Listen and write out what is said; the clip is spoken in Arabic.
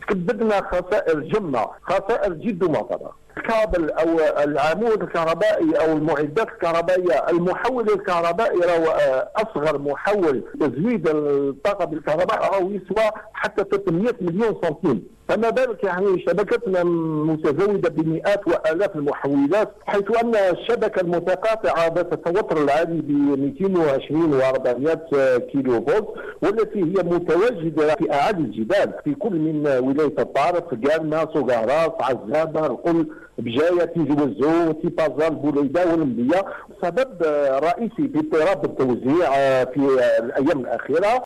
كبدنا خسائر جمة، خسائر جد مطرة. الكابل او العمود الكهربائي او المعدات الكهربائيه، المحول الكهربائي راهو اصغر محول تزويد الطاقه بالكهرباء راهو يسوى حتى 300 مليون سنتيم، فما بالك يعني شبكتنا متزوده بمئات والاف المحولات، حيث ان الشبكه المتقاطعه ذات التوتر العالي ب 220 و400 كيلو فولت، والتي هي متواجده في اعالي الجبال في كل من ولايه الطارق، قالنا، صقاراس، عزابه، القل، بجايه، تيجي وزو، تيبازال، بوليده والمديه. سبب رئيسي في اضطراب التوزيع في الايام الاخيره